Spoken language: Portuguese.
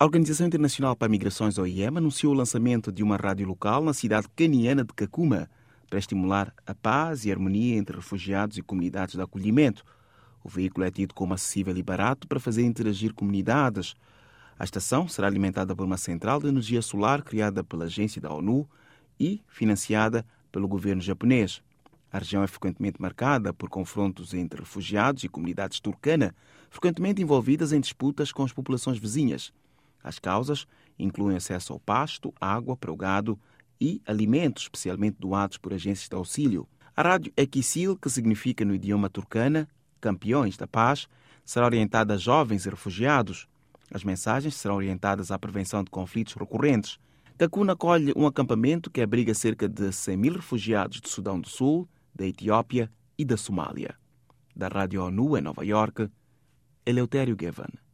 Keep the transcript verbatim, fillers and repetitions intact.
A Organização Internacional para Migrações, O I M, anunciou o lançamento de uma rádio local na cidade caniana de Kakuma para estimular a paz e a harmonia entre refugiados e comunidades de acolhimento. O veículo é tido como acessível e barato para fazer interagir comunidades. A estação será alimentada por uma central de energia solar criada pela agência da ONU e financiada pelo governo japonês. A região é frequentemente marcada por confrontos entre refugiados e comunidades turcana, frequentemente envolvidas em disputas com as populações vizinhas. As causas incluem acesso ao pasto, água para o gado e alimentos, especialmente doados por agências de auxílio. A rádio Ekisil, que significa no idioma turcana Campeões da Paz, será orientada a jovens e refugiados. As mensagens serão orientadas à prevenção de conflitos recorrentes. Kakuna acolhe um acampamento que abriga cerca de cem mil refugiados do Sudão do Sul, da Etiópia e da Somália. Da Rádio ONU em Nova Iorque, Eleutério Gavan.